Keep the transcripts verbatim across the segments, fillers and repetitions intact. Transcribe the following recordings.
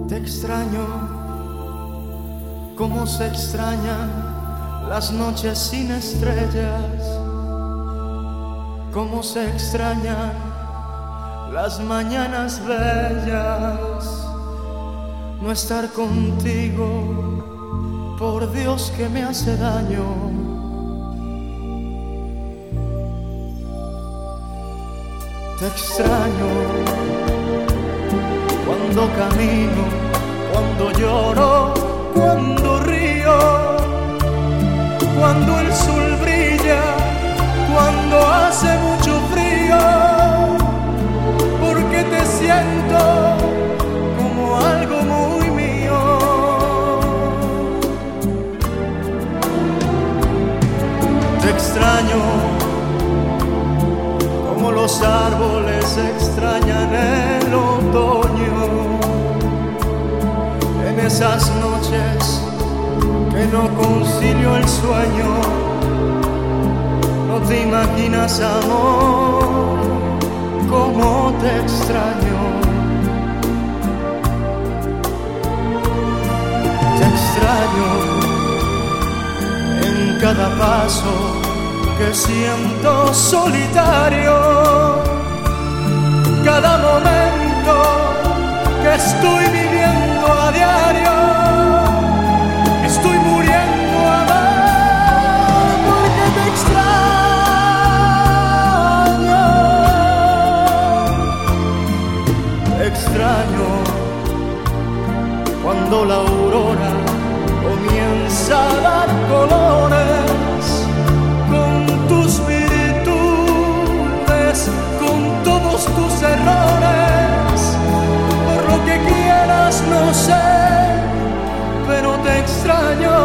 Te extraño, como se extrañan las noches sin estrellas, como se extrañan las mañanas bellas. No estar contigo, por Dios que me hace daño. Te extraño cuando camino, cuando lloro, cuando río, cuando el sol brilla, cuando hace mucho frío, porque te siento como algo muy mío. Te extraño como los árboles extrañan el otoño, en esas noches que no concilio el sueño. No te imaginas, amor, cómo te extraño. Te extraño en cada paso que siento solitario, cada momento que estoy viviendo a diario. Estoy muriendo, amor, porque te extraño. Te extraño cuando la aurora comienza a dar colores, con tus virtudes, con todos tus errores. Por lo que quieras, no sé, pero te extraño.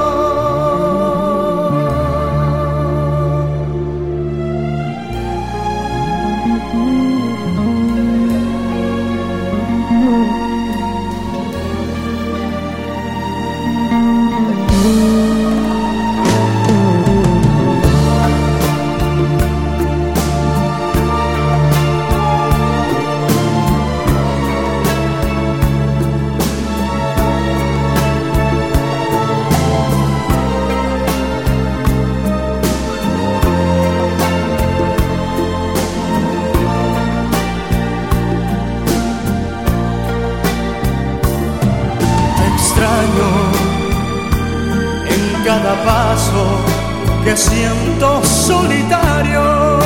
En cada paso que siento solitario,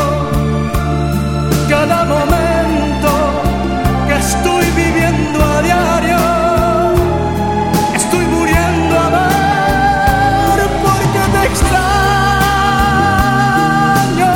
cada momento que estoy viviendo a diario. Estoy muriendo, amor, porque te extraño.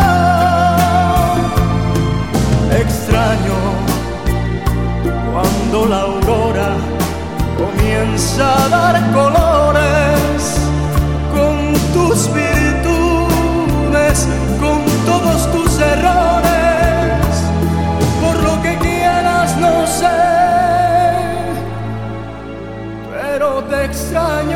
Extraño cuando la aurora comienza a dar colores, con tus virtudes, con todos tus errores. Por lo que quieras, no sé, pero te extraño.